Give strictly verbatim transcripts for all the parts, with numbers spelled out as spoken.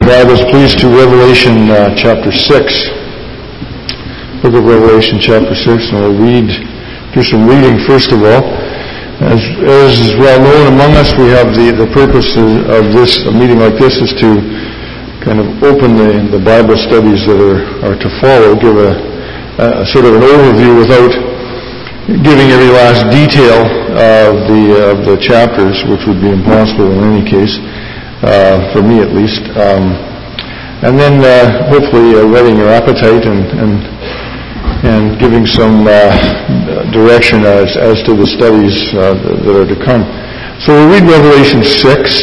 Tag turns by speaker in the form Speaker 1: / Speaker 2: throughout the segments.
Speaker 1: Bibles, please, to Revelation uh, chapter six. Book of Revelation chapter six, and we'll read, do some reading first of all. As, as is well known among us, we have the, the purpose of this, a meeting like this is to kind of open the, the Bible studies that are, are to follow, give a, a sort of an overview without giving every last detail of the, of the chapters, which would be impossible in any case. Uh, for me at least, um, and then uh, hopefully uh, whetting your appetite and and, and giving some uh, direction as, as to the studies uh, that are to come. So we'll read Revelation six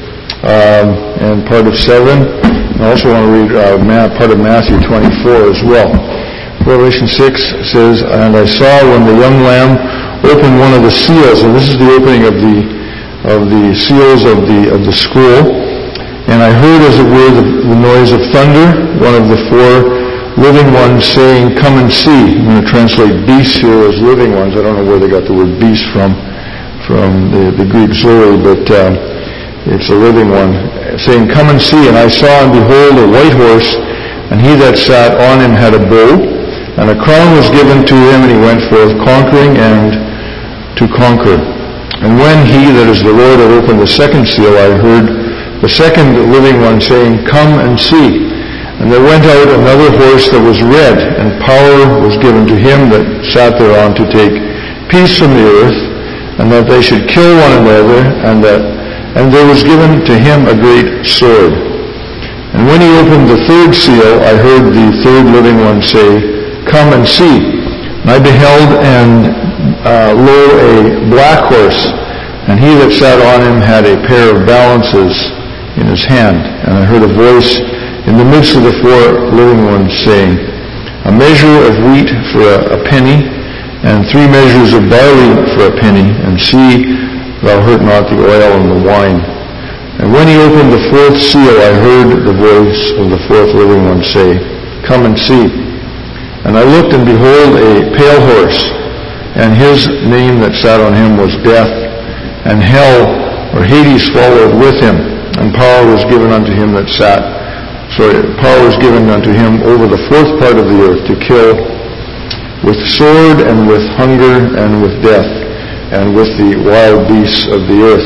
Speaker 1: um, and part of seven. I also want to read uh, Ma- part of Matthew twenty-four as well. Revelation six says, "And I saw when the young Lamb opened one of the seals," and this is the opening of the of the seals of the of the scroll, and I heard as it were the, the noise of thunder, one of the four living ones saying, "Come and see." I'm going to translate beasts here as living ones. I don't know where they got the word beast from, from the, the Greek zoe, but uh, it's a living one, saying, "Come and see." And I saw, and behold, a white horse, and he that sat on him had a bow, and a crown was given to him, and he went forth conquering and to conquer. And when he, that is the Lord, had opened the second seal, I heard the second living one saying, "Come and see." And there went out another horse that was red, and power was given to him that sat thereon to take peace from the earth, and that they should kill one another, and that and there was given to him a great sword. And when he opened the third seal, I heard the third living one say, "Come and see." And I beheld, and Uh, lo, a black horse, and he that sat on him had a pair of balances in his hand. And I heard a voice in the midst of the four living ones saying, "A measure of wheat for a, a penny, and three measures of barley for a penny, and see thou hurt not the oil and the wine." And when he opened the fourth seal, I heard the voice of the fourth living one say, "Come and see." And I looked, and behold, a pale horse, and his name that sat on him was Death, and hell, or Hades, followed with him. And power was given unto him that sat, sorry, power was given unto him over the fourth part of the earth to kill with sword, and with hunger, and with death, and with the wild beasts of the earth.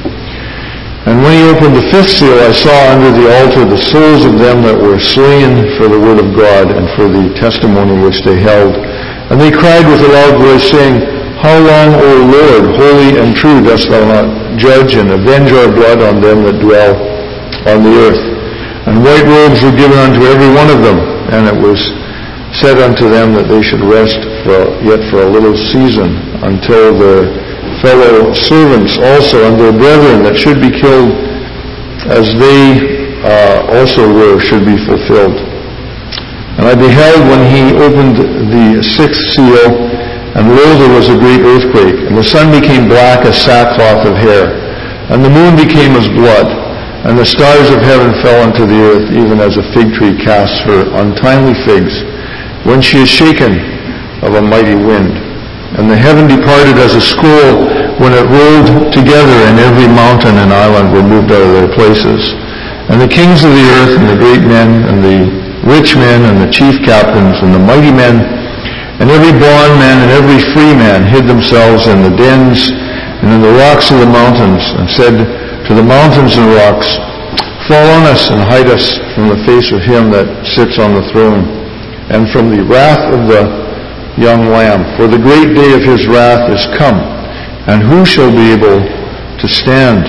Speaker 1: And when he opened the fifth seal, I saw under the altar the souls of them that were slain for the word of God, and for the testimony which they held. And they cried with a loud voice, saying, "How long, O Lord, holy and true, dost thou not judge and avenge our blood on them that dwell on the earth?" And white robes were given unto every one of them, and it was said unto them that they should rest for, yet for a little season, until their fellow servants also and their brethren that should be killed as they uh, also were should be fulfilled. And I beheld when he opened the sixth seal, and lo, there was a great earthquake, and the sun became black as sackcloth of hair, and the moon became as blood, and the stars of heaven fell unto the earth, even as a fig tree casts her untimely figs, when she is shaken of a mighty wind. And the heaven departed as a scroll when it rolled together, and every mountain and island were moved out of their places. And the kings of the earth, and the great men, and the rich men, and the chief captains, and the mighty men, and every bondman and every free man hid themselves in the dens and in the rocks of the mountains, and said to the mountains and rocks, "Fall on us and hide us from the face of him that sits on the throne, and from the wrath of the young Lamb. For the great day of his wrath is come, and who shall be able to stand?"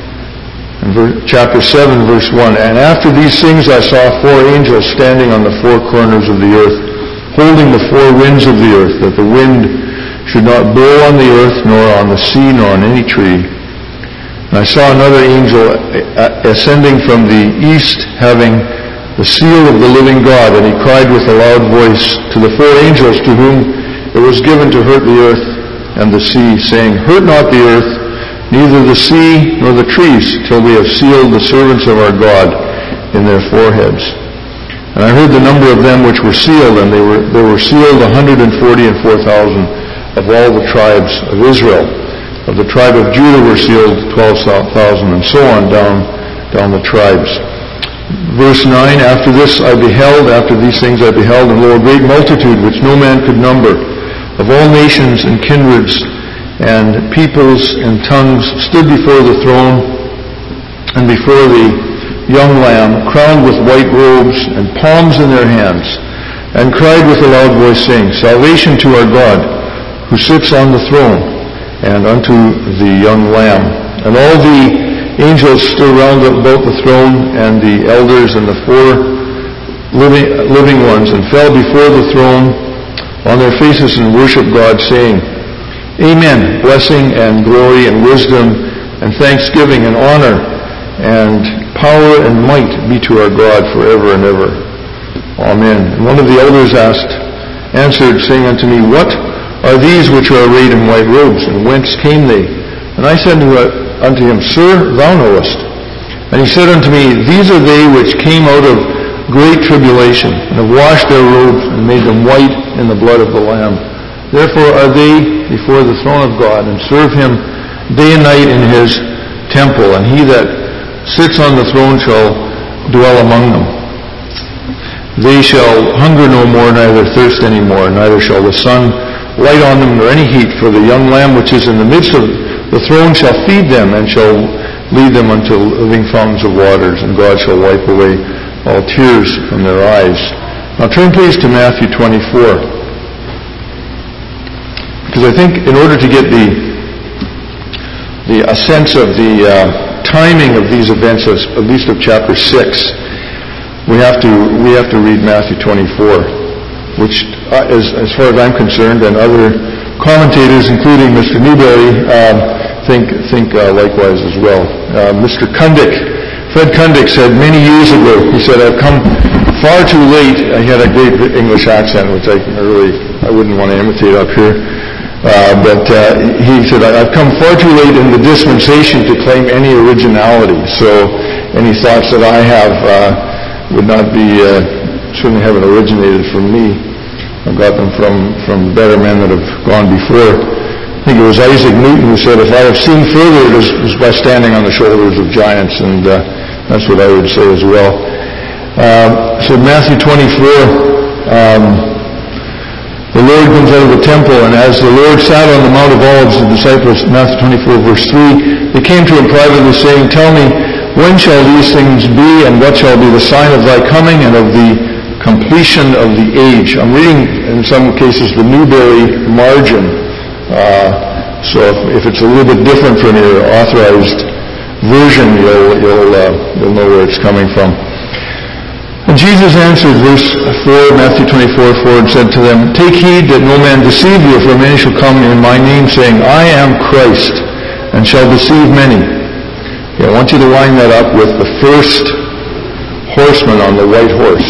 Speaker 1: In chapter seven, verse one, "And after these things I saw four angels standing on the four corners of the earth, holding the four winds of the earth, that the wind should not blow on the earth, nor on the sea, nor on any tree. And I saw another angel ascending from the east, having the seal of the living God, and he cried with a loud voice to the four angels to whom it was given to hurt the earth and the sea, saying, Hurt not the earth, neither the sea nor the trees, till we have sealed the servants of our God in their foreheads. And I heard the number of them which were sealed, and they were they were sealed one hundred forty and four thousand of all the tribes of Israel. Of the tribe of Judah were sealed twelve thousand, and so on down down the tribes. Verse nine, after this I beheld, after these things I beheld, and lo, a great multitude which no man could number, of all nations and kindreds and peoples and tongues, stood before the throne and before the young Lamb, crowned with white robes and palms in their hands, and cried with a loud voice, saying, Salvation to our God, who sits on the throne, and unto the young Lamb. And all the angels stood round about the throne, and the elders and the four living, living ones, and fell before the throne on their faces and worshiped God, saying, Amen, blessing and glory and wisdom and thanksgiving and honor and power and might be to our God forever and ever. Amen. And one of the elders asked, answered, saying unto me, What are these which are arrayed in white robes, and whence came they? And I said unto him, Sir, thou knowest. And he said unto me, These are they which came out of great tribulation, and have washed their robes, and made them white in the blood of the Lamb. Therefore are they before the throne of God, and serve him day and night in his temple, and he that sits on the throne shall dwell among them. They shall hunger no more, neither thirst any more, neither shall the sun light on them, nor any heat, for the young Lamb which is in the midst of the throne shall feed them, and shall lead them unto living fountains of waters, and God shall wipe away all tears from their eyes. Now turn please to Matthew twenty-four. Because I think in order to get the, the a sense of the uh, timing of these events, at least of chapter six, we have to we have to read Matthew twenty-four, which, uh, as, as far as I'm concerned, and other commentators, including Mister Newberry, um, think think uh, likewise as well. Uh, Mister Kundick, Fred Kundick said many years ago, he said, I've come far too late. He had a great English accent, which I really I wouldn't want to imitate up here. Uh, but uh, he said, I've come far too late in the dispensation to claim any originality. So any thoughts that I have uh, would not be, uh, certainly haven't originated from me. I've got them from, from better men that have gone before. I think it was Isaac Newton who said, if I have seen further, it is by standing on the shoulders of giants. And uh, that's what I would say as well. Uh, so Matthew twenty-four, um, the Lord comes out of the temple, and as the Lord sat on the Mount of Olives, the disciples, Matthew twenty-four, verse three, they came to him privately, saying, Tell me, when shall these things be, and what shall be the sign of thy coming, and of the completion of the age? I'm reading, in some cases, the Newberry margin. Uh, so if, if it's a little bit different from your authorized version, you'll, you'll, uh, you'll know where it's coming from. And Jesus answered, verse four, Matthew twenty-four, four, and said to them, Take heed that no man deceive you, for many shall come in my name, saying, I am Christ, and shall deceive many. Okay, I want you to line that up with the first horseman on the white horse.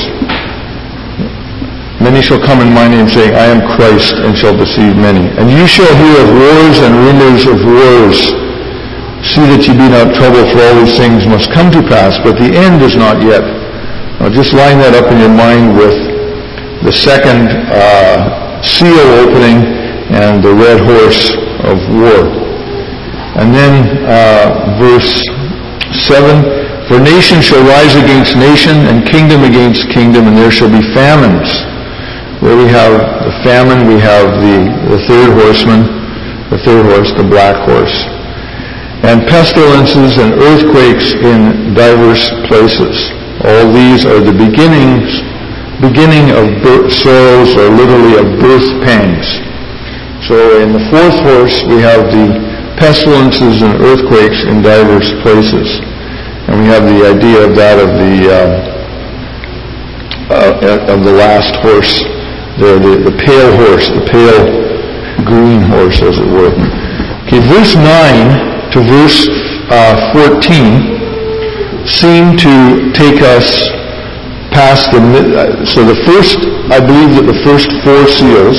Speaker 1: Many shall come in my name, saying, I am Christ, and shall deceive many. And you shall hear of wars and rumors of wars. See that ye be not troubled, for all these things must come to pass, but the end is not yet. Now just line that up in your mind with the second uh, seal opening and the red horse of war. And then uh, verse seven, For nation shall rise against nation, and kingdom against kingdom, and there shall be famines. Where we have the famine, we have the, the third horseman, the third horse, the black horse. And pestilences and earthquakes in diverse places. All these are the beginnings, beginning of birth, sorrows, or literally of birth pangs. So in the fourth horse, we have the pestilences and earthquakes in diverse places. And we have the idea of that of the uh, uh, of the last horse, the, the, the pale horse, the pale green horse, as it were. Okay, verse nine to verse uh, fourteen seem to take us past the, so the first, I believe that the first four seals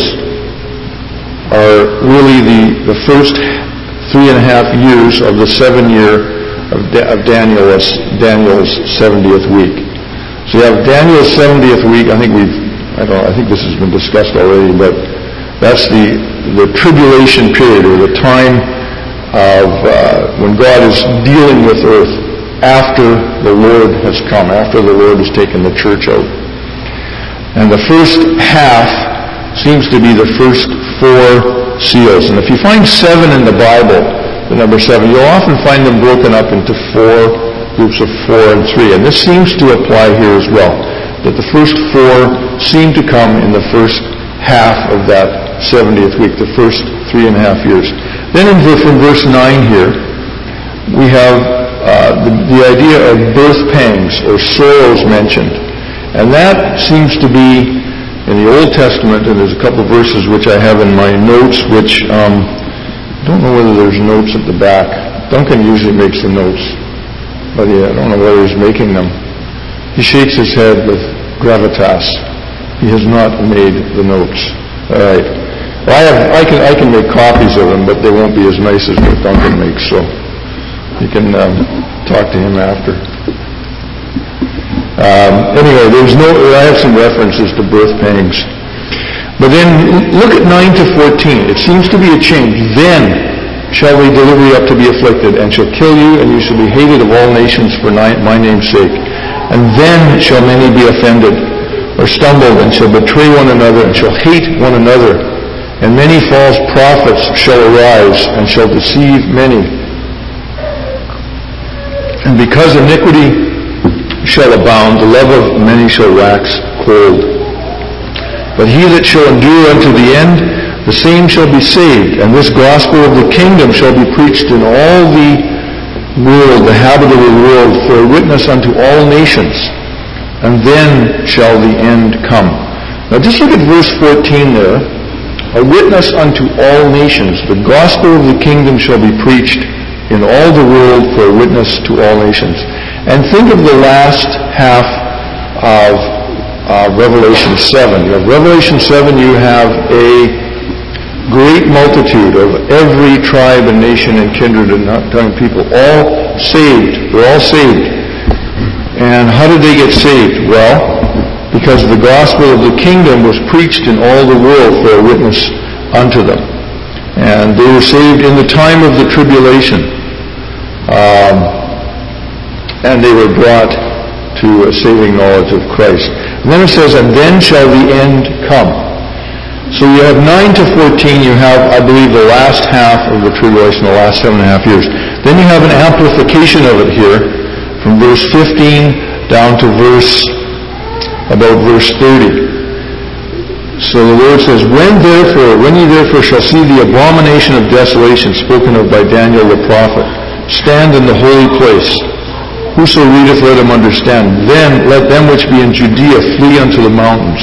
Speaker 1: are really the, the first three and a half years of the seven year of, of Daniel's, Daniel's seventieth week. So you have Daniel's seventieth week. I think we've, I don't know, I think this has been discussed already, but that's the, the tribulation period, or the time of uh, when God is dealing with earth. after the Lord has come, after the Lord has taken the church out. And the first half seems to be the first four seals. And if you find seven in the Bible, the number seven, you'll often find them broken up into four groups of four and three. And this seems to apply here as well, that the first four seem to come in the first half of that seventieth week, the first three and a half years. Then in, from verse nine here, we have uh, the, the idea of birth pangs or sorrows mentioned. And that seems to be in the Old Testament, and there's a couple of verses which I have in my notes, which um, I don't know whether there's notes at the back. Duncan usually makes the notes, but yeah, I don't know whether he's making them. He shakes his head with gravitas. He has not made the notes. All right. Well, I, have, I can I can make copies of them, but they won't be as nice as what Duncan makes. So you can um, talk to him after. Um, anyway, there's no. I have some references to birth pangs, but then look at nine to fourteen. It seems to be a change. Then shall we deliver you up to be afflicted, and shall kill you, and you shall be hated of all nations for my name's sake. And then shall many be offended, or stumbled, and shall betray one another, and shall hate one another. And many false prophets shall arise, and shall deceive many. And because iniquity shall abound, the love of many shall wax cold. But he that shall endure unto the end, the same shall be saved. And this gospel of the kingdom shall be preached in all the world, the habitable world, for a witness unto all nations. And then shall the end come. Now just look at verse fourteen there. A witness unto all nations. The gospel of the kingdom shall be preached in all the world for a witness to all nations. And think of the last half of uh, Revelation seven. You have Revelation seven, you have a great multitude of every tribe and nation and kindred and tongue people, all saved. They're all saved. And how did they get saved? Well, because the gospel of the kingdom was preached in all the world for a witness unto them. And they were saved in the time of the tribulation. Um, and they were brought to a saving knowledge of Christ. And then it says, and then shall the end come. So you have nine to fourteen, you have, I believe, the last half of the tribulation, the last seven and a half years. Then you have an amplification of it here, from verse fifteen down to verse, about verse thirty. So the Lord says, When therefore, when ye therefore shall see the abomination of desolation spoken of by Daniel the prophet, stand in the holy place. Whoso readeth, let him understand. Then let them which be in Judea flee unto the mountains.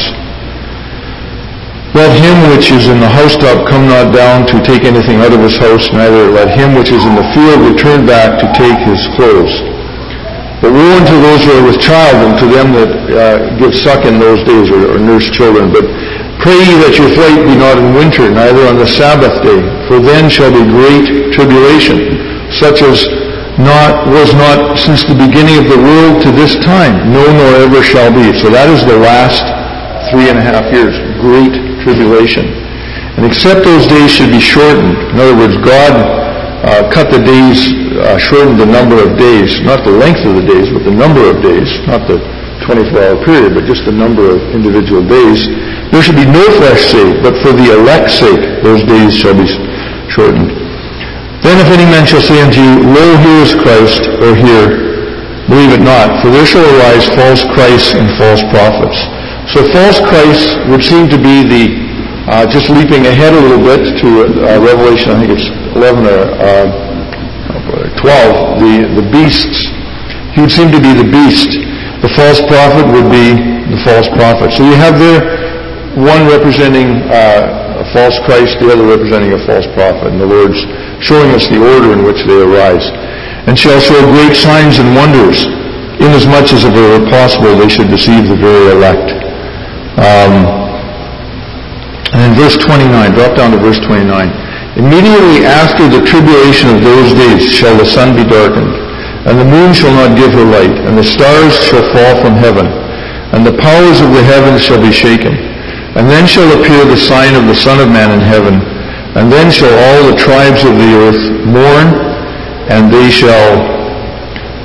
Speaker 1: Let him which is in the housetop come not down to take anything out of his house, neither let him which is in the field return back to take his clothes. But woe unto those who are with child, and to them that uh, give suck in those days, or, or nurse children. But pray ye that your flight be not in winter, neither on the Sabbath day, for then shall be great tribulation, such as not was not since the beginning of the world to this time, no, nor ever shall be. So that is the last three and a half years, great tribulation. And except those days should be shortened. In other words, God uh, cut the days, uh, shortened the number of days, not the length of the days, but the number of days, not the twenty-four hour period, but just the number of individual days. There should be no flesh saved, but for the elect's sake, those days shall be shortened. Then if any man shall say unto you, Lo, here is Christ, or here, believe it not, for there shall arise false Christs and false prophets. So false Christ would seem to be the, uh, just leaping ahead a little bit to uh, Revelation, I think it's eleven or uh, twelve, the, the beasts. He would seem to be the beast. The false prophet would be the false prophet. So you have there one representing uh, a false Christ, the other representing a false prophet. And the Lord's showing us the order in which they arise. And shall show great signs and wonders, inasmuch as if it were possible they should deceive the very elect. Um, and in verse twenty-nine, drop down to verse twenty-nine. Immediately after the tribulation of those days shall the sun be darkened, and the moon shall not give her light, and the stars shall fall from heaven, and the powers of the heavens shall be shaken. And then shall appear the sign of the Son of Man in heaven, and then shall all the tribes of the earth mourn, and they shall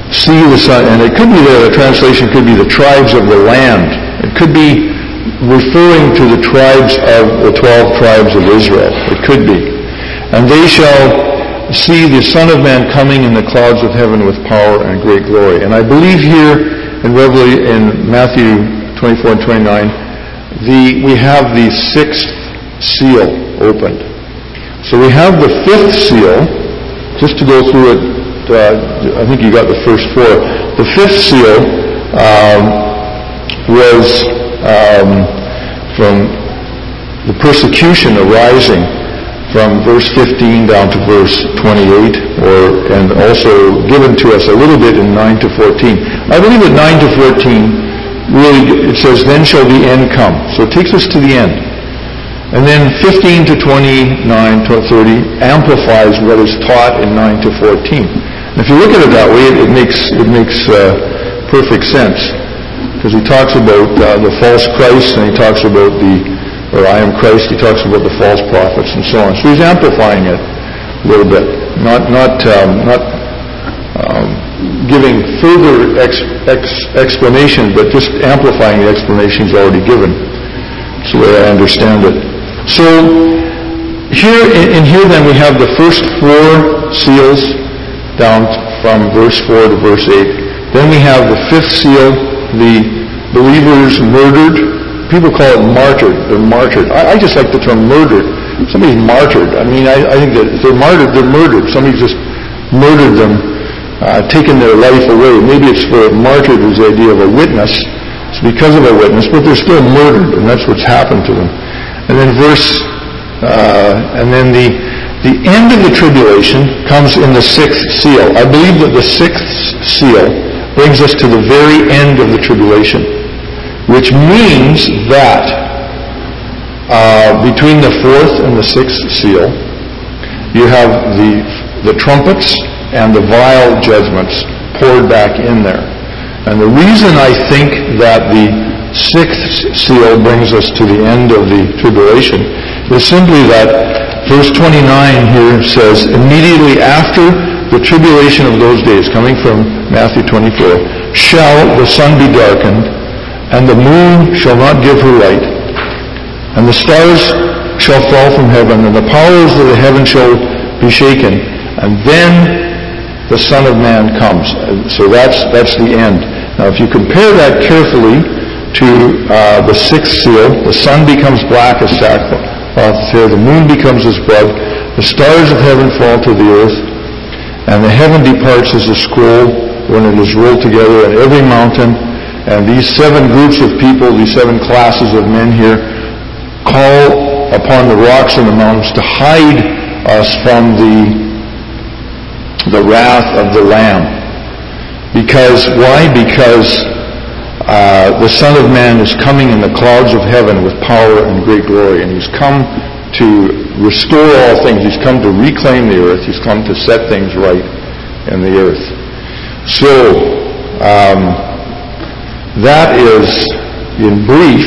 Speaker 1: see the Son, and it could be the, the translation could be the tribes of the land. It could be referring to the tribes of the twelve tribes of Israel. It could be. And they shall see the Son of Man coming in the clouds of heaven with power and great glory. And I believe here in Revelation, in Matthew twenty-four and twenty-nine, the we have the sixth seal opened. So we have the fifth seal. Just to go through it, uh, I think you got the first four. The fifth seal um, was um, from the persecution arising from verse fifteen down to verse twenty-eight, or and also given to us a little bit in nine to fourteen. I believe at nine to fourteen, really, it says, "Then shall the end come." So it takes us to the end. And then fifteen to twenty-nine to thirty amplifies what is taught in nine to fourteen. And if you look at it that way, it makes it makes uh, perfect sense, because he talks about uh, the false Christ, and he talks about the or I am Christ. He talks about the false prophets and so on. So he's amplifying it a little bit, not not um, not um, giving further ex, ex, explanation, but just amplifying the explanation he's already given. That's the way I understand it. So here in, in here then we have the first four seals down from verse four to verse eight. Then we have the fifth seal, the believers murdered. People call it martyred. They're martyred. I, I just like the term murdered. Somebody's martyred. I mean, I, I think that if they're martyred, they're murdered. Somebody's just murdered them, uh, taken their life away. Maybe it's for martyred is the idea of a witness. It's because of a witness, but they're still murdered, and that's what's happened to them. And then verse, uh, and then the the end of the tribulation comes in the sixth seal. I believe that the sixth seal brings us to the very end of the tribulation, which means that uh, between the fourth and the sixth seal, you have the the trumpets and the vial judgments poured back in there. And the reason I think that the sixth seal brings us to the end of the tribulation is simply that verse twenty-nine here says, "Immediately after the tribulation of those days," coming from Matthew twenty-four, "shall the sun be darkened, and the moon shall not give her light, and the stars shall fall from heaven, and the powers of the heaven shall be shaken, and then the Son of Man comes." So that's that's the end. Now, if you compare that carefully to uh, the sixth seal, the sun becomes black as sackcloth hair, the moon becomes as blood, the stars of heaven fall to the earth, and the heaven departs as a scroll when it is rolled together, and every mountain. And these seven groups of people, these seven classes of men here, call upon the rocks and the mountains to hide us from the, the wrath of the Lamb. Because, why? Because uh, the Son of Man is coming in the clouds of heaven with power and great glory. And He's come to restore all things. He's come to reclaim the earth. He's come to set things right in the earth. So, um, that is, in brief,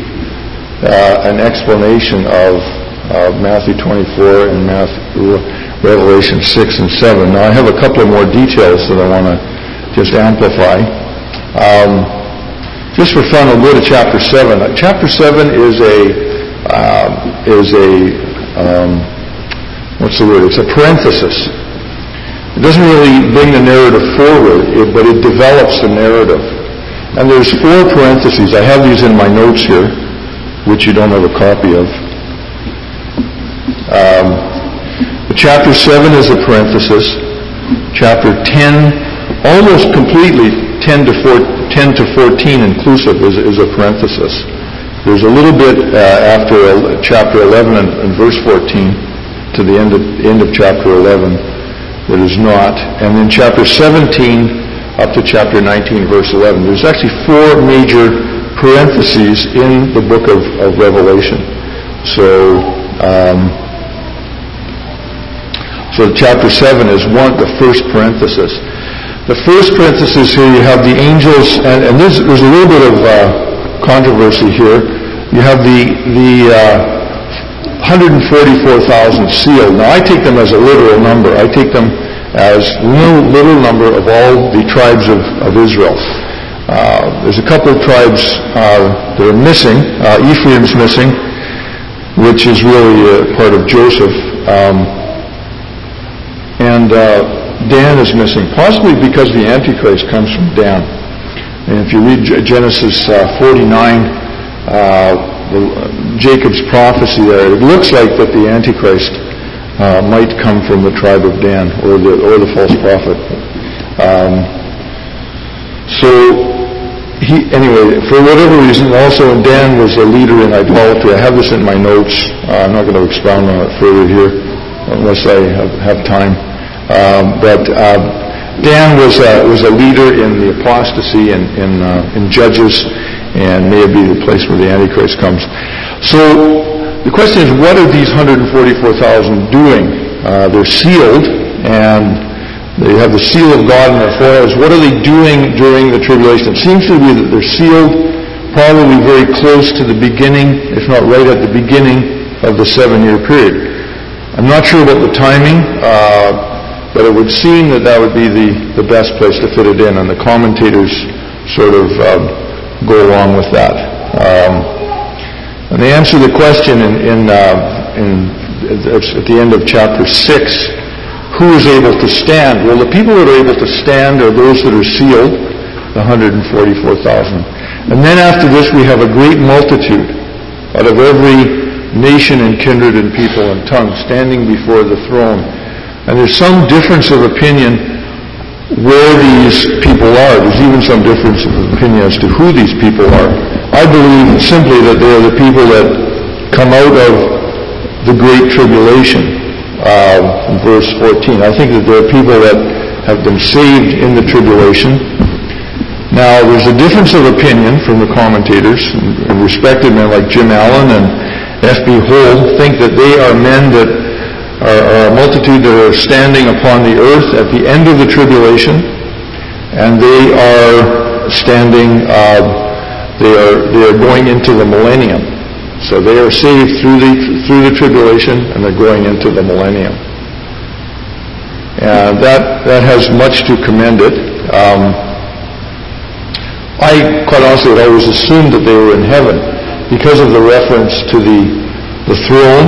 Speaker 1: uh, an explanation of, of Matthew twenty-four and Matthew, Revelation six and seven. Now, I have a couple of more details that I want to just amplify. Um, just for fun, I'll go to chapter seven. Uh, chapter seven is a uh, is a um, what's the word? It's a parenthesis. It doesn't really bring the narrative forward, it, but it develops the narrative. And there's four parentheses. I have these in my notes here, which you don't have a copy of. Um, chapter seven is a parenthesis. Chapter ten, almost completely, ten to fourteen inclusive, is, is a parenthesis. There's a little bit uh, after chapter eleven and, and verse fourteen to the end of, end of chapter eleven that is not. And then chapter seventeen up to chapter nineteen, verse eleven. There's actually four major parentheses in the book of, of Revelation. So, um, so chapter seven is one, the first parenthesis. The first parenthesis here, you have the angels, and, and there's, there's a little bit of uh, controversy here. You have the the uh, one hundred forty-four thousand sealed. Now, I take them as a literal number. I take them as little, little number of all the tribes of, of Israel. Uh, there's a couple of tribes uh, that are missing. Uh, Ephraim's missing, which is really a part of Joseph. Um, and uh, Dan is missing, possibly because the Antichrist comes from Dan. And if you read Genesis uh, forty-nine, uh, the, uh, Jacob's prophecy there, it looks like that the Antichrist Uh, might come from the tribe of Dan, or the or the false prophet. Um, so he anyway, for whatever reason, also Dan was a leader in idolatry. I have this in my notes. Uh, I'm not going to expound on it further here, unless I have, have time. Um, but uh, Dan was a, was a leader in the apostasy in in, uh, in Judges, and may be the place where the Antichrist comes. So. The question is, what are these one hundred forty-four thousand doing? Uh, they're sealed, and they have the seal of God in their foreheads. What are they doing during the tribulation? It seems to be that they're sealed probably very close to the beginning, if not right at the beginning of the seven-year period. I'm not sure about the timing, uh, but it would seem that that would be the, the best place to fit it in, and the commentators sort of uh, go along with that. Um, And they answer the question in, in, uh, in at the end of chapter six, who is able to stand? Well, the people that are able to stand are those that are sealed, the one hundred forty-four thousand. And then after this, we have a great multitude out of every nation and kindred and people and tongue standing before the throne. And there's some difference of opinion where these people are. There's even some difference of opinion as to who these people are. I believe simply that they are the people that come out of the Great Tribulation, uh, in verse fourteen. I think that there are people that have been saved in the tribulation. Now, there's a difference of opinion from the commentators, and respected men like Jim Allen and F B Hold think that they are men that are, are a multitude that are standing upon the earth at the end of the tribulation, and they are standing... Uh, They are they are going into the millennium. So they are saved through the through the tribulation, and they're going into the millennium. And that that has much to commend it. Um, I quite honestly had always assumed that they were in heaven because of the reference to the the throne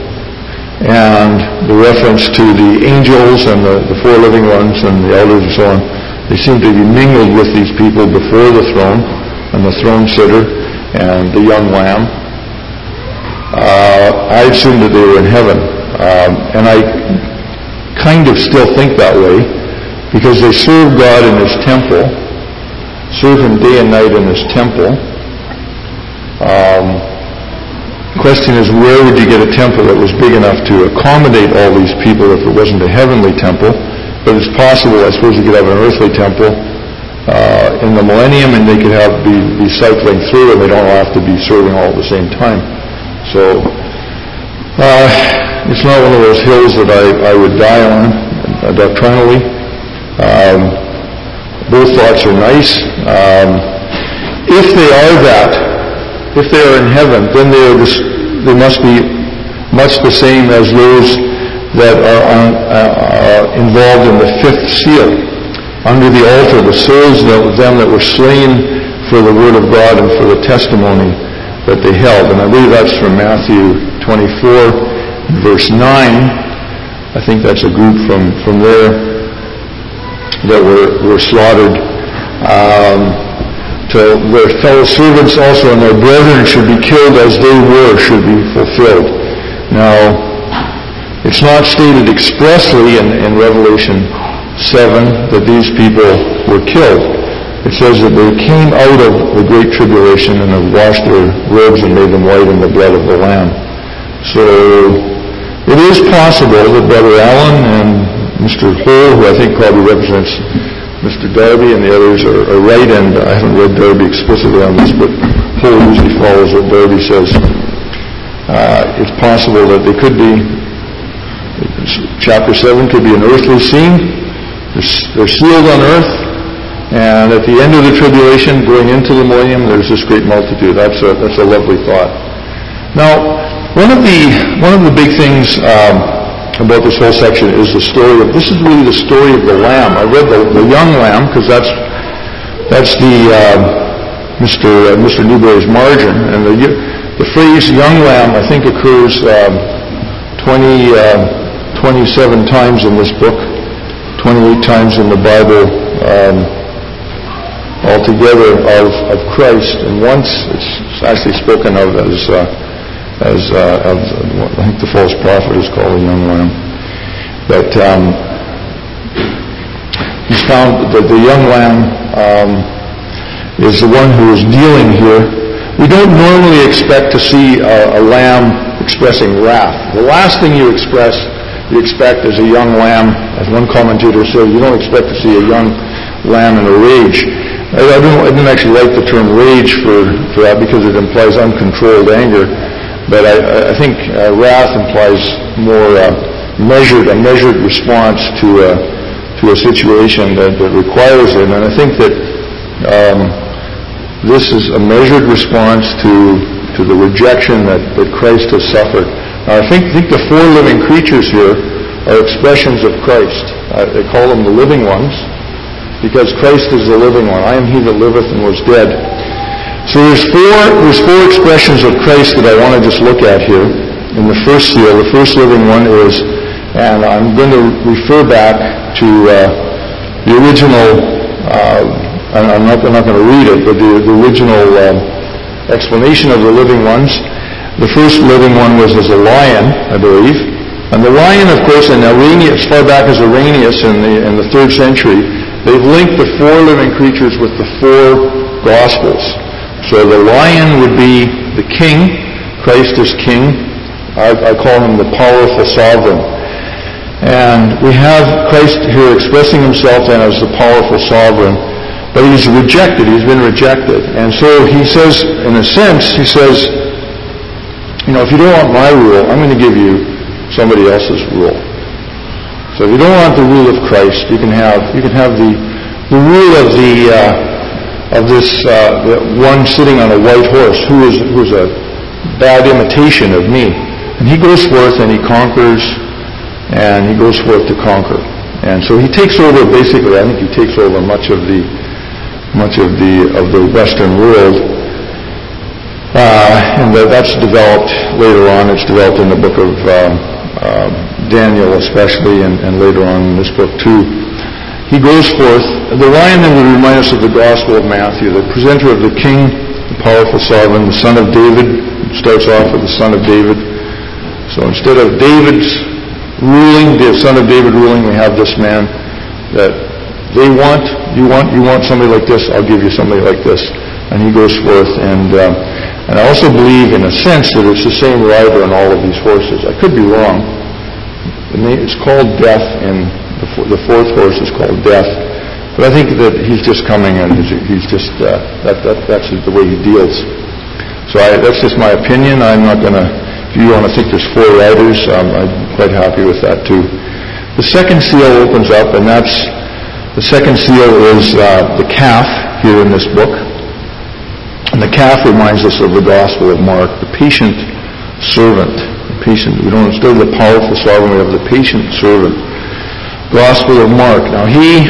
Speaker 1: and the reference to the angels and the, the four living ones and the elders and so on. They seem to be mingled with these people before the throne, and the throne sitter, and the young lamb. Uh, I assumed that they were in heaven. Um, and I kind of still think that way, because they serve God in His temple, serve Him day and night in His temple. Um, the question is, where would you get a temple that was big enough to accommodate all these people if it wasn't a heavenly temple? But it's possible, I suppose, you could have an earthly temple Uh, in the millennium, and they could have be, be cycling through, and they don't have to be serving all at the same time. So uh, it's not one of those hills that I, I would die on uh, doctrinally. Um, both thoughts are nice. Um, if they are that, if they are in heaven, then they are just, they must be much the same as those that are on, uh, involved in the fifth seal. Under the altar, the souls of them that were slain for the word of God and for the testimony that they held. And I believe that's from Matthew twenty-four, verse nine. I think that's a group from, from there that were, were slaughtered. Um, to their fellow servants also and their brethren should be killed as they were, should be fulfilled. Now, it's not stated expressly in, in Revelation seven that these people were killed. It says that they came out of the great tribulation and have washed their robes and made them white in the blood of the Lamb. So it is possible that Brother Allen and Mister Hole, who I think probably represents Mister Darby, and the others are, are right, and I haven't read Darby explicitly on this, but Hole usually follows what Darby says. Uh, it's possible that they could be, chapter seven could be an earthly scene. They're sealed on earth, and at the end of the tribulation, going into the millennium, there's this great multitude. That's a that's a lovely thought. Now, one of the one of the big things um, about this whole section is the story of, this is really the story of the lamb. I read the, the young lamb because that's that's the uh, Mister Uh, Mister Newberry's margin, and the the phrase "young lamb" I think occurs um, twenty, uh, twenty-seven times in this book, twenty-eight times in the Bible um, altogether of of Christ, and once it's actually spoken of as uh, as uh, of, I think the false prophet is called a young lamb, but um, he's found that the young lamb um, is the one who is dealing here. We don't normally expect to see a, a lamb expressing wrath. The last thing you express, you expect is a young lamb. As one commentator said, you don't expect to see a young lamb in a rage. I, I, don't, I didn't actually like the term rage for, for that because it implies uncontrolled anger. But I, I think uh, wrath implies more uh, measured, a measured response to a, to a situation that, that requires it. And I think that um, this is a measured response to to the rejection that, that Christ has suffered. Now, I think, think the four living creatures here are expressions of Christ. Uh, they call them the living ones because Christ is the living one. I am he that liveth and was dead. So there's four, there's four expressions of Christ that I want to just look at here. In the first seal, the first living one is, and I'm going to refer back to uh, the original, uh, I'm not, I'm not going to read it, but the, the original uh, explanation of the living ones. The first living one was as a lion, I believe. And the lion, of course, in Irenaeus, as far back as Irenaeus in the, in the third century, they've linked the four living creatures with the four Gospels. So the lion would be the king. Christ is king. I, I call him the powerful sovereign. And we have Christ here expressing himself then as the powerful sovereign. But he's rejected. He's been rejected. And so he says, in a sense, he says, you know, if you don't want my rule, I'm going to give you somebody else's rule. So if you don't want the rule of Christ, you can have you can have the the rule of the uh, of this uh, the one sitting on a white horse who is who is a bad imitation of me. And he goes forth and he conquers, and he goes forth to conquer. And so he takes over, basically, I think he takes over much of the much of the of the Western world. Uh, and that's developed later on. It's developed in the book of um, uh, Daniel especially, and, and later on in this book too. He goes forth. The lion then would remind us of the Gospel of Matthew, the presenter of the King, the powerful sovereign, the Son of David. It starts off with the Son of David. So instead of David's ruling, the Son of David ruling, we have this man that they want, you want, you want somebody like this, I'll give you somebody like this. And he goes forth, and uh, and I also believe, in a sense, that it's the same rider on all of these horses. I could be wrong. It's called Death, and the fourth horse is called Death. But I think that he's just coming, and he's just uh, that, that that's the way he deals. So I, that's just my opinion. I'm not going to. If you want to think there's four riders, um, I'm quite happy with that too. The second seal opens up, and that's the second seal is uh, the calf here in this book. And the calf reminds us of the Gospel of Mark, the patient servant. The patient, we don't instead of the powerful sovereign, we have the patient servant. Gospel of Mark. Now he,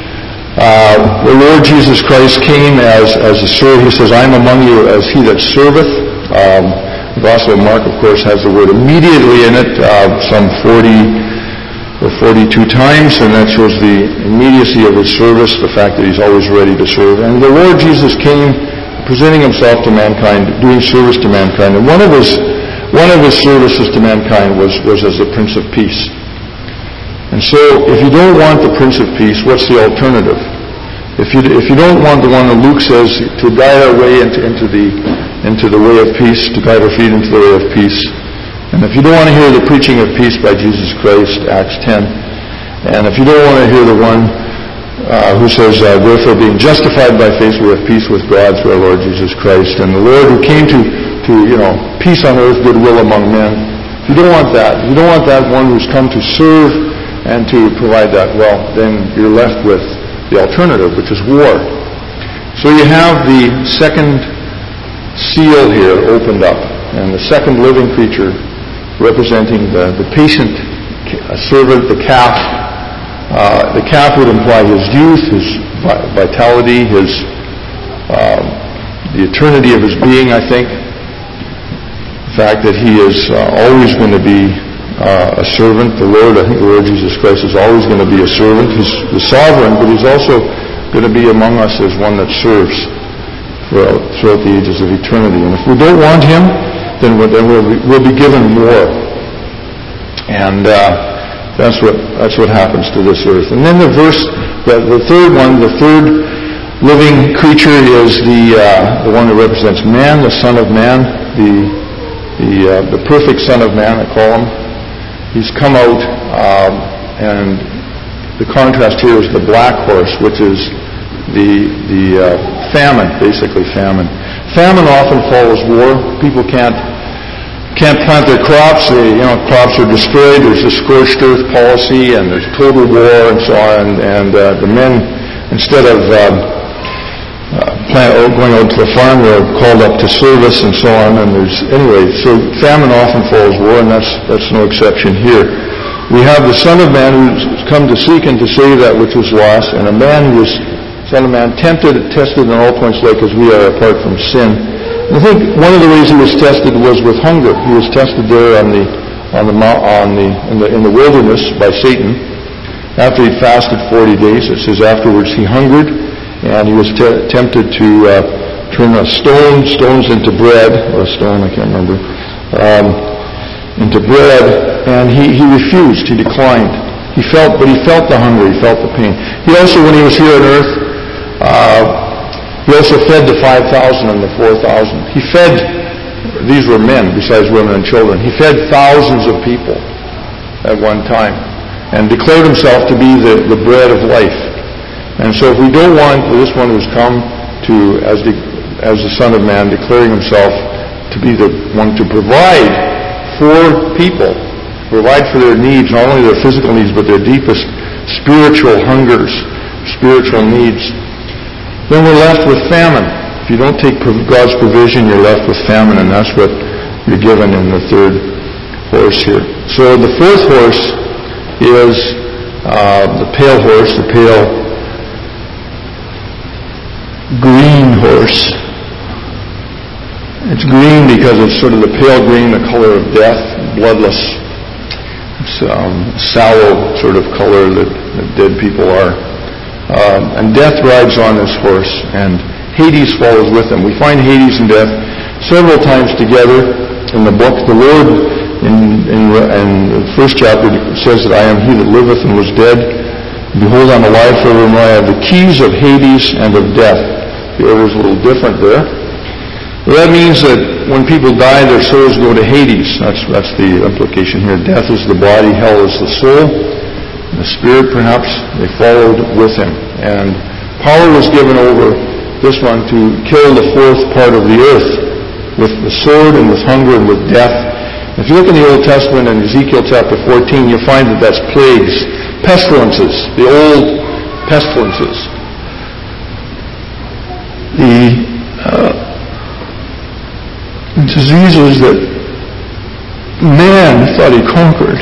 Speaker 1: uh, the Lord Jesus Christ came as as a servant. He says, "I am among you as he that serveth." Um, the Gospel of Mark, of course, has the word immediately in it, uh, some forty or forty-two times, and that shows the immediacy of his service, the fact that he's always ready to serve. And the Lord Jesus came presenting himself to mankind, doing service to mankind. And one of his one of his services to mankind was, was as the Prince of Peace. And so, if you don't want the Prince of Peace, what's the alternative? If you if you don't want the one that Luke says to guide our way into, into the into the way of peace, to guide our feet into the way of peace, and if you don't want to hear the preaching of peace by Jesus Christ, Acts ten, and if you don't want to hear the one Uh, who says, uh, therefore being justified by faith we have peace with God through our Lord Jesus Christ. And the Lord who came to, to, you know, peace on earth, goodwill among men. If you don't want that, if you don't want that one who's come to serve and to provide that, well, then you're left with the alternative, which is war. So you have the second seal here opened up, and the second living creature representing the, the patient a servant, the calf. Uh, the calf would imply his youth, his vitality, his uh, the eternity of his being, I think. The fact that he is uh, always going to be uh, a servant. The Lord, I think the Lord Jesus Christ is always going to be a servant. He's the sovereign, but he's also going to be among us as one that serves throughout, throughout the ages of eternity. And if we don't want him, then we'll, then we'll, be, we'll be given more. And uh, that's what that's what happens to this earth. And then the verse, the, the third one, the third living creature is the uh, the one that represents man, the Son of Man, the the uh, the perfect Son of Man, I call him. He's come out, um, and the contrast here is the black horse, which is the the uh, famine, basically famine. Famine often follows war. People can't can't plant their crops. They, you know, crops are destroyed. There's a scorched earth policy, and there's total war, and so on. And, and uh, the men, instead of um, uh, plant, going out to the farm, they're called up to service, and so on. And there's anyway. So famine often follows war, and that's that's no exception here. We have the Son of Man who's come to seek and to save that which was lost, and a man who was Son of Man, tempted, tested in all points like as we are apart from sin. I think one of the ways he was tested was with hunger. He was tested there on the on the on the in the in the wilderness by Satan. After he'd fasted forty days, it says afterwards he hungered, and he was te- tempted to uh, turn a stone stones into bread, or a stone, I can't remember, um, into bread, and he he refused. He declined. He felt, but he felt the hunger. He felt the pain. He also, when he was here on earth, uh, he also fed the five thousand and the four thousand. He fed, these were men besides women and children. He fed thousands of people at one time and declared himself to be the, the bread of life. And so if we don't want this one who's come to, as the, as the Son of Man, declaring himself to be the one to provide for people, provide for their needs, not only their physical needs, but their deepest spiritual hungers, spiritual needs, then we're left with famine. If you don't take God's provision, you're left with famine, and that's what you're given in the third horse here. So the fourth horse is uh, the pale horse, the pale green horse. It's green because it's sort of the pale green, the color of death, bloodless. It's um, sallow sort of color that, that dead people are. Um, and death rides on this horse, and Hades follows with him. We find Hades and death several times together in the book. The Lord, in, in, in the first chapter, says that I am he that liveth and was dead. Behold, I am alive forevermore. I have the keys of Hades and of death. The order is a little different there. Well, that means that when people die, their souls go to Hades. That's, that's the implication here. Death is the body, hell is the soul. The spirit, perhaps, they followed with him. And power was given over this one to kill the fourth part of the earth with the sword and with hunger and with death. If you look in the Old Testament in Ezekiel chapter fourteen, you'll find that that's plagues, pestilences, the old pestilences. The uh, diseases that man thought he conquered.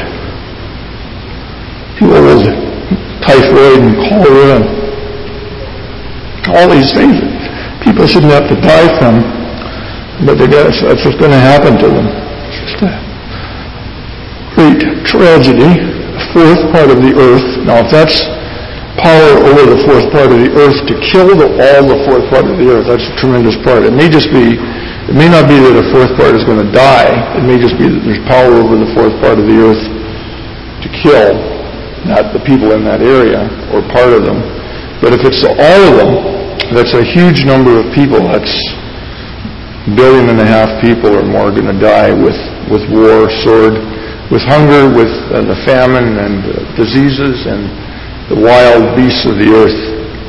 Speaker 1: The old typhoid and cholera and all these things that people shouldn't have to die from, but they guess that's what's going to happen to them. It's just a great tragedy. The fourth part of the earth. Now, if that's power over the fourth part of the earth to kill the, all the fourth part of the earth, that's a tremendous part. It may just be, it may not be that the fourth part is going to die. It may just be that there's power over the fourth part of the earth to kill, not the people in that area or part of them. But if it's all of them, that's a huge number of people. That's a billion and a half people or more going to die with, with war, sword, with hunger, with uh, the famine and uh, diseases and the wild beasts of the earth.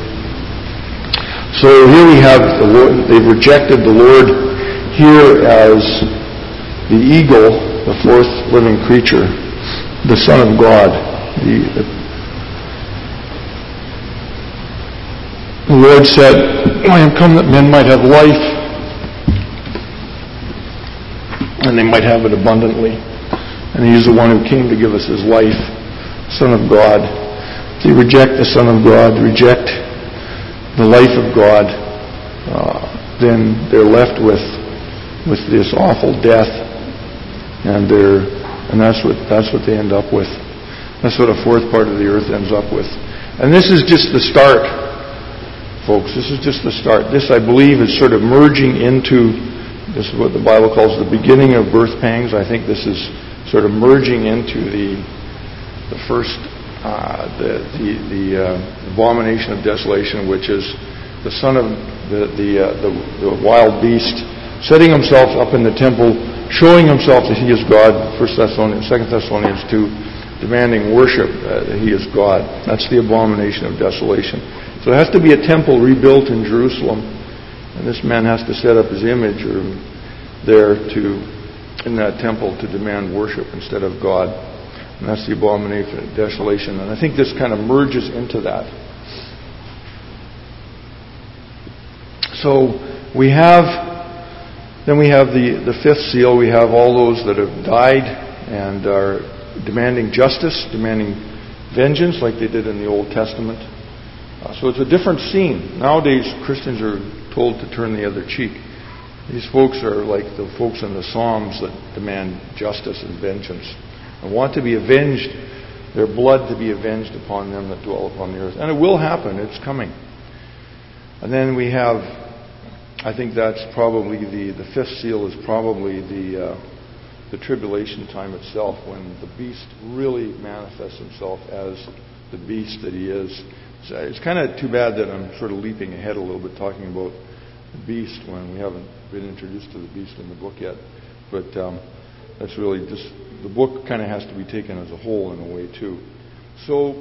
Speaker 1: So here we have the Lord. They've rejected the Lord here as the eagle, the fourth living creature, the Son of God. The, the Lord said, I am come that men might have life, and they might have it abundantly. And He's the one who came to give us His life Son of God. If they reject the Son of God, reject the life of God, uh, then they're left with with this awful death, and they're and that's what that's what they end up with. That's what a fourth part of the earth ends up with. And this is just the start, folks. This is just the start. This, I believe, is sort of merging into, this is what the Bible calls the beginning of birth pangs. I think this is sort of merging into the the first, uh, the the, the uh, abomination of desolation, which is the son of the the, uh, the the wild beast, setting himself up in the temple, showing himself that he is God. First Thessalonians, Second Thessalonians two, demanding worship uh, that he is God. That's the abomination of desolation. So there has to be a temple rebuilt in Jerusalem, and this man has to set up his image or there to in that temple to demand worship instead of God. And that's the abomination of desolation. And I think this kind of merges into that. So we have Then we have the, the fifth seal. We have all those that have died and are demanding justice, demanding vengeance like they did in the Old Testament. Uh, so it's a different scene. Nowadays, Christians are told to turn the other cheek. These folks are like the folks in the Psalms that demand justice and vengeance and want to be avenged, their blood to be avenged upon them that dwell upon the earth. And it will happen. It's coming. And then we have, I think that's probably the, the fifth seal is probably the uh, the tribulation time itself, when the beast really manifests himself as the beast that he is. So it's kind of too bad that I'm sort of leaping ahead a little bit talking about the beast when we haven't been introduced to the beast in the book yet. But um, that's really just, the book kind of has to be taken as a whole in a way too. So,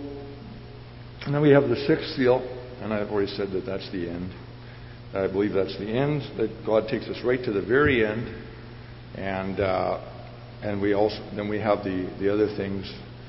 Speaker 1: and then we have the sixth seal, and I've already said that that's the end. I believe that's the end, that God takes us right to the very end, and uh, and we also then we have the, the other things,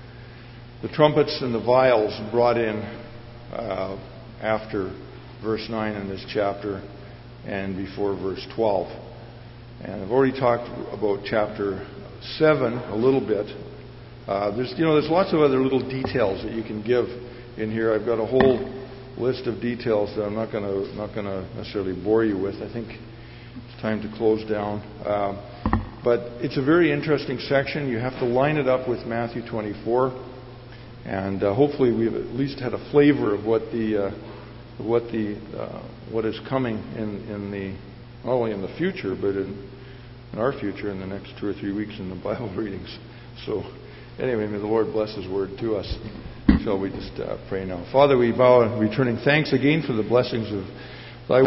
Speaker 1: the trumpets and the vials brought in uh, after verse nine in this chapter and before verse twelve. And I've already talked about chapter seven a little bit. Uh, there's you know there's lots of other little details that you can give in here. I've got a whole list of details that I'm not going to not going to necessarily bore you with. I think it's time to close down. Uh, but it's a very interesting section. You have to line it up with Matthew twenty-four, and uh, hopefully we've at least had a flavor of what the uh, what the uh, what is coming in in the not only in the future but in, in our future in the next two or three weeks in the Bible readings. So anyway, may the Lord bless His word to us. Shall we just uh, pray now? Father, we bow returning thanks again for the blessings of